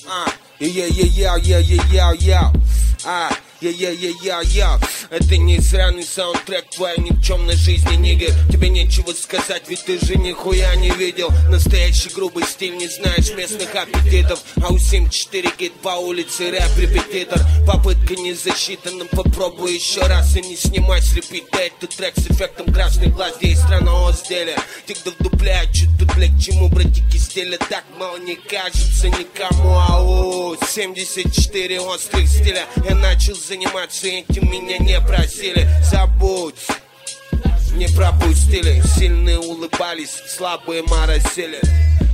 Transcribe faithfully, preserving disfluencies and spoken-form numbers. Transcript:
А, я-я-я-я-я-я-я. А, я-я-я-я-я. Это не сраный саундтрек твоей никчемной жизни, нигер. Тебе нечего сказать, ведь ты же нихуя не видел. Настоящий грубый стиль, не знаешь местных аппетитов. А у семь четыре гид по улице рэп-репетитор. Попытка не засчитана, попробуй еще раз и не снимай с репита. Это трек с эффектом красный глаз, где есть странного изделия. Тигдов дупляют, чуть тут бля, к чему братики стиля так мало не кажется никому. Ау, семьдесят четыре острых стиля. Я начал заниматься этим, меня не просили. Забудь, не пропустили. Сильные улыбались, слабые моросили.